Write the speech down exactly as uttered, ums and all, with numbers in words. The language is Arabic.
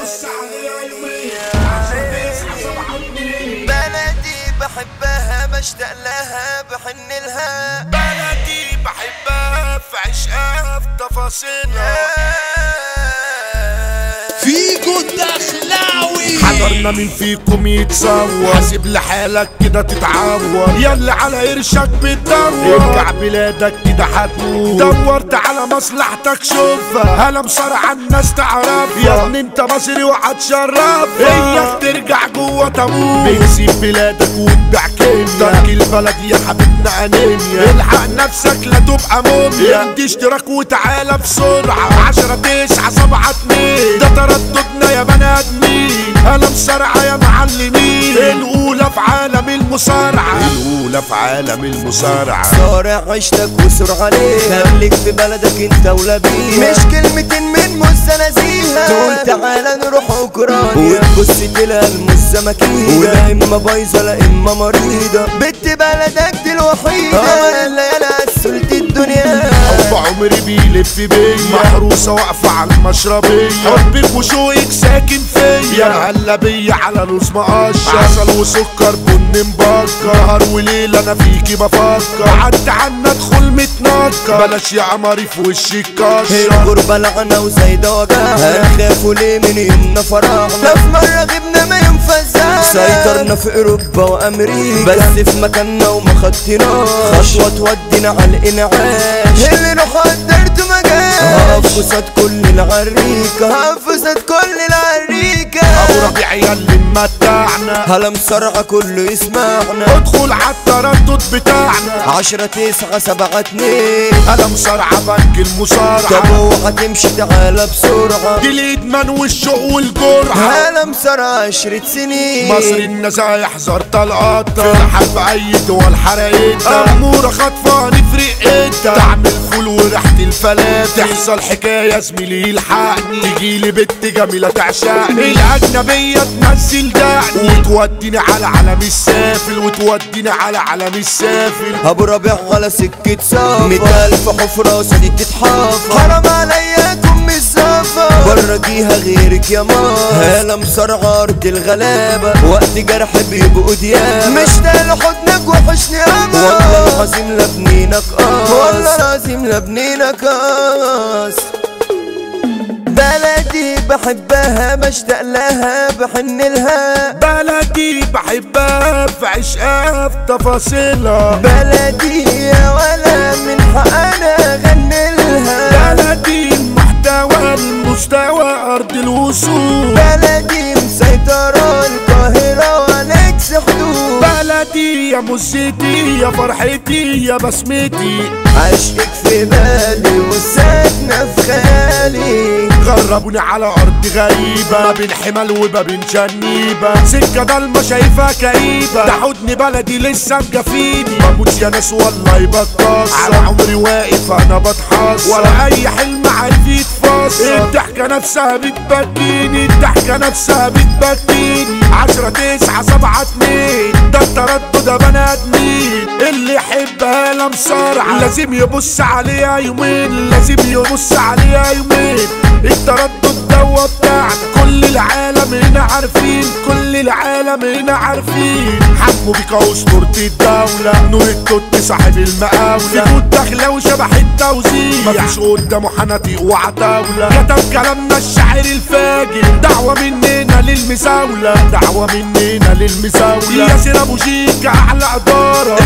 بلدي بحبها بشتاق لها بحن لها، بلدي بحبها في عشقها في تفاصيلها. فيكو الدخلاوي حضرنا مين فيكم يتصور، حاسب لحالك كده تتعور، يلا على قرشك بتدور، ارجع بلادك كده هتموت، دورت على مصلحتك شوفها، هلا مصارع الناس تعرفها، يا ابني انت مصري وهتشرفها، اياك ترجع جوه تموت، بتسيب بلادك وتبيع كيميا، ترك البلد يا حبيبنا انيميا، الحق نفسك لا تبقى موميا، ادي اشتراك وتعالى بسرعة، عشرة تسعة سبعة اتنين ده ترددنا يا بني ادمين، انا مسرعة يا معلمين، الاولى في عالم المصارعة، الاولى في عالم المصارعة، صارع عيشتك وسر عليها، خليك في بلدك انت ولا بيها، مش كلمتين من مستنزيها، تقول تعالى نروح اوكرانيا وتبص تلاقي المزة مكيدة، ولا اما بايظة لا اما مريضة، بنت بلدك دي الوحيدة، قمر الليالي عسلت الدنيا، حب عمري بيلف بيا، محروسة واقفة على المشربية، حبك وشوقك ساكن فيا، يا هلا بيا على لوز مقشر، عسل وسكر بن مبكر، نهار وليل انا فيكي بفكر، عدى عنا ادخل متنكر، بلاش يا قمري في وشك كشر، الغربة لعنة وزايدة وجعها، هنخافوا ليه من يومنا فرحنا، لا في مرة غبنا ما يوم فزعنا، سيطرنا في اوروبا وامريكا، بس في مكاننا وما خدتناش، خطوة تودينا على الانعاش، اللي روح قدرته ما جاش، هقف قصاد كل العريكة، هقف قصاد كل العريكة، ابو ربيع يا اللي ممتعنا، هلا مسرعة كله يسمعنا، ادخل عالتردد بتاعنا، عشرة تسعة سبعة اتنين انا مصارعة بنك المصارعة، طب اوعى تمشي تعالى بسرعة، دي الادمان والشوق والجرعة، هلا مسرعة عشرة سنين، مصر النزايح زار طلقات، في الحرب اي دول حرقتها، امورة خطفة نفرق انت، تعمل فول وريحة الفلات، تحصل حكاية زميلي يلحقني، تجيلي بنت جميلة تعشقني، الاجنبية تنزل دقني، وتوديني على علم السافل، وتوديني على علم السافل، ابو ربيع على سكة سافر، مية الف حفرة وسدي تتحافر، حرام عليا كم الزفر، برا جيها غيرك يا مار، هلا مسرعة ارض الغلابة، وقت جرح بيبقوا ديابة، مشتاق لحضنك وحشني امل، والله العظيم لبنينك قاس، والله العظيم لبنينك قاس، بلدي بحبها بشتاق لها بحن لها، بلدي بحبها في عشقها في تفاصيلها، بلدي يا ولا من حق انا اغني لها، بلدي المحتوى المستوى ارض الوصول، بلدي مسيطرة القاهرة ونكس حدود، بلدي يا مزتي يا فرحتي يا بسمتي، عشقك في بالي وساكنة في خيالي، غربوني على ارض غريبة، ما بين حمل وما بين جنيبة، سكة ضلمة شايفها كئيبة، ده حضن بلدي لسه مجفيني، بموت يا ناس والله بتكسر، على عمري واقف انا بتحسر، ولا اي حلم عارف يتفسر، الضحكة نفسها بتبكيني، الضحكة نفسها بتبكيني، عشرة تسعة سبعة اتنين ده التردد يا بني ادمين، اللي يحبها لا مصارعة لازم يبص عليها يومين، لازم يبص عليها يومين، التردد دوا بتاعنا كل العالم هنا عارفين، كل العالم هنا عارفين، حمو بيكا اسطورة الدولة، نور التوت صاحب المقاولة، فيكو الدخلة وشبح التوزيع، مفيش قدامه حناطيق وعتاولة، كتب كلامنا الشاعر الفاجر، دعوة مننا للمزاولة، دعوة مننا للمزاولة، ياسر ابو شيكا اعلى ادارة،